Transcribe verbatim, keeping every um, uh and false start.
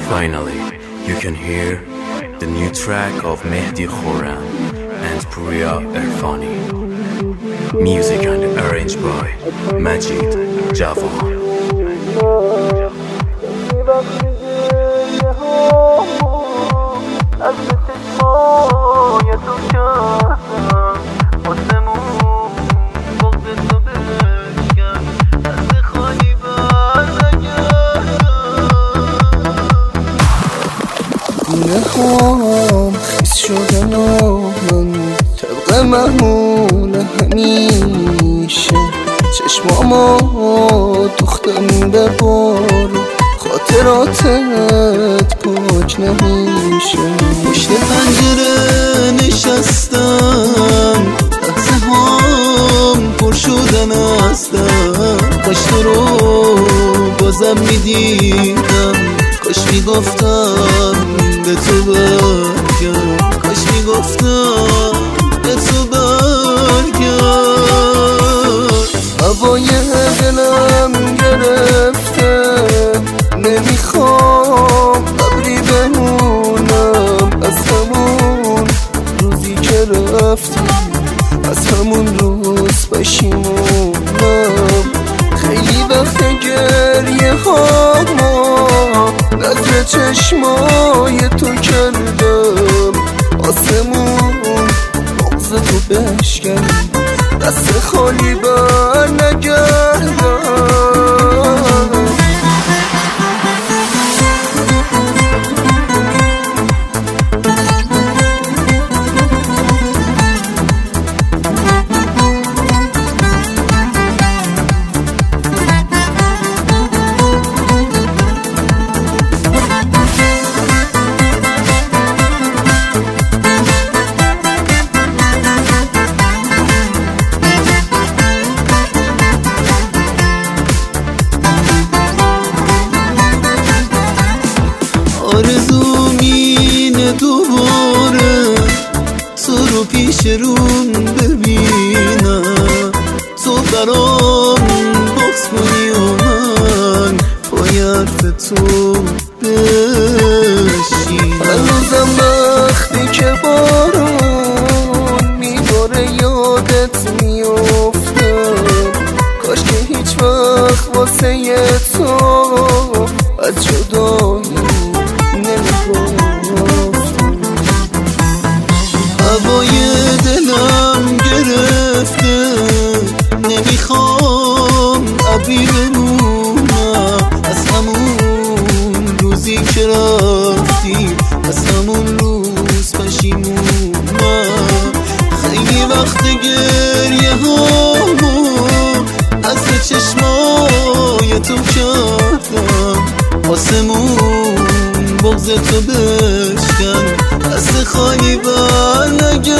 Finally, you can hear the new track of Mehdi Khorram and Puriya Irfani. Music and arranged by Majid Javan. نخوام خیس شدن آمن طبق معمول همیشه چشماما دوختم به بارو خاطراتت پاک نمیشه پشت پنجره نشستم لحظه هام پر شدن هستم کاش تو رو بازم میدیدم کاش میگفتم به تو برگرد کاش میگفتم به تو برگرد هوای دلم گرفته نمیخوام ابری بمونم از همون روزی که رفتی از همون روز پشیمونم خیلی وقت گریه هامو نظر چشمای تو کردم آسمون بغض تو بشکن دست خالی بر نگردم آرزوم اینه دوباره تو رو پیش روم ببینم تو برام بغض کنی و من پای حرف تو بشینم هنوزم وقتی که بارون میباره یادت میافتم کاش که هیچ وقت واسه تو از جدایی هوای دلم گرفته نمیخوام ابری بمونم از همون روزی که رفتی از همون روز پشیمونم خیلی وقت گریه هامو از چشمای تو کردم آسمون بغض تو بشکن دست خالی بر نگردم